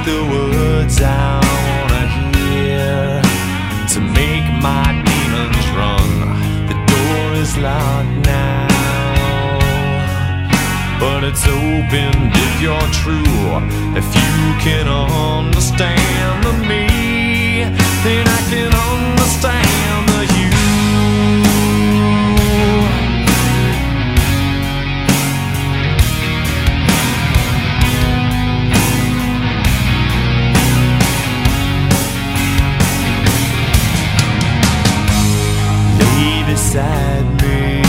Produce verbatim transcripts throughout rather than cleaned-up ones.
the words I wanna hear to make my demons run. The door is locked now, but it's open if you're true. If you can understand the me, then I can understand the you. Lay beside me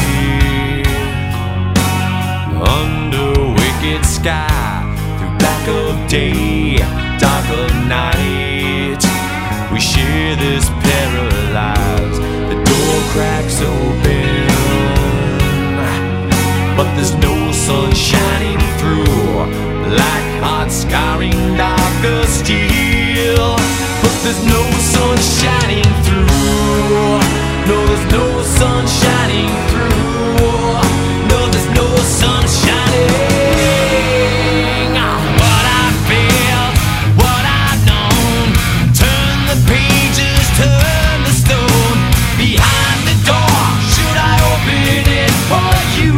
under wicked sky, through black of day, dark of night. We share this paralyzed. The door cracks open, but there's no sun shining through, like hot scarring dark of steel. But there's no sun shining through. No, there's no sun shining through. No, there's no sun shining. What I felt, what I've known. Turn the pages, turn the stone. Behind the door, should I open it for you?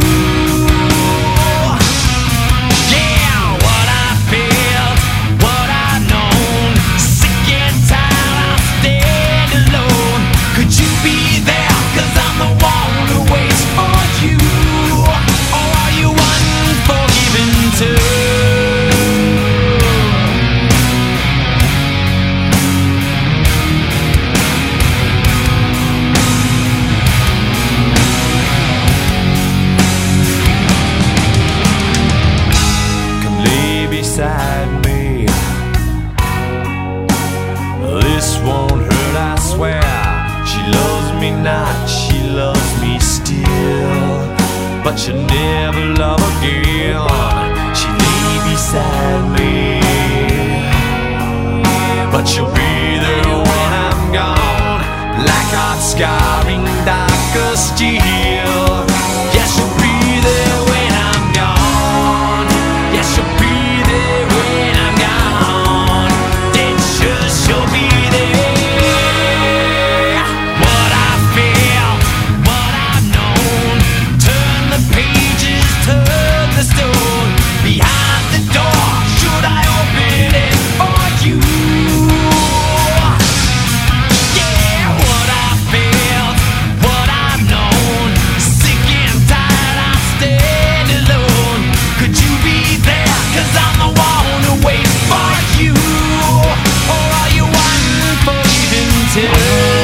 Yeah, what I felt, what I've known. Sick and tired, I'll stand alone. Could you be there? 'Cause I'm the one who waits for you. Or are you unforgiven too? Come lay beside me. This won't hurt, I swear. She loves me not, she loves me still, but she'll never love again. She lay beside me, but she'll be there when I'm gone, like hot scarring dark of steel. Yeah, she'll be there when I'm gone. Yeah, she'll be there when I'm gone. Then sure she'll be there. What I feel, what I've known. Turn the pages, turn the stone. Behind the door, should I open it for you? Yeah, what I felt, what I've known. Sick and tired, I stand alone. Could you be there? 'Cause I'm the one who waits for you. Or are you unforgiven too?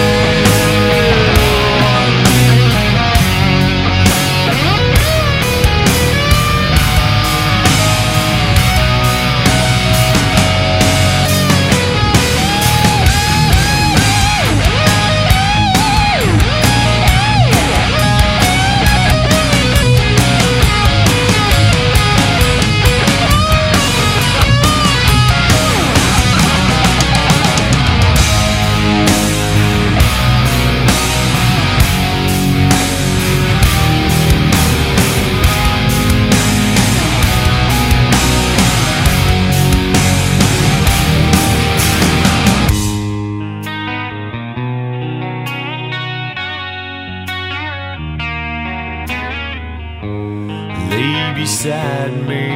Lay beside me.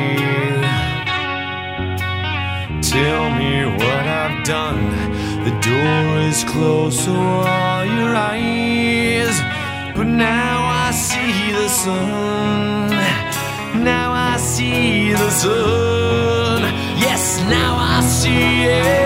Tell me what I've done. The door is closed, so are your eyes. But now I see the sun. Now I see the sun. Yes, now I see it.